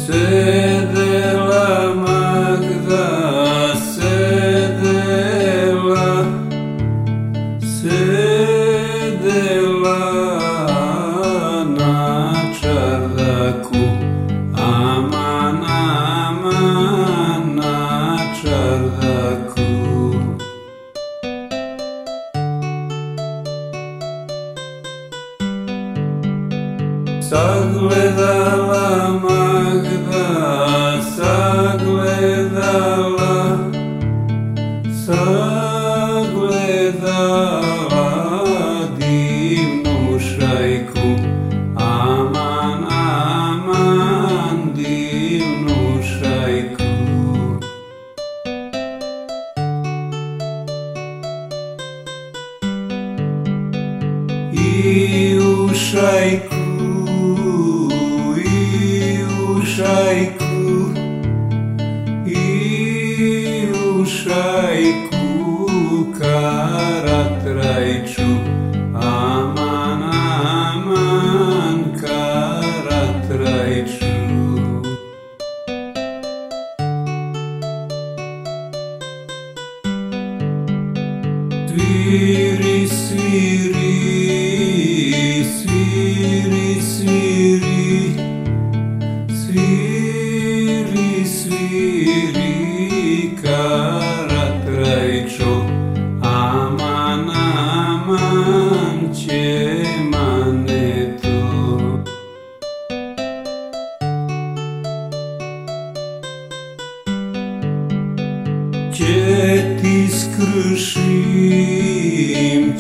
Sedela Magda, sedela na čardaku, aman, aman na čardaku. Sagledala Magda, sagledala divnu šajku, aman, aman divnu šajku. I u šajku, šajku Karatrajču, aman, aman Karatrajču. Sviri, sviri, sviri, sviri, sviri Karatrajčo, aman, aman Ćemaneto. Će ti skršim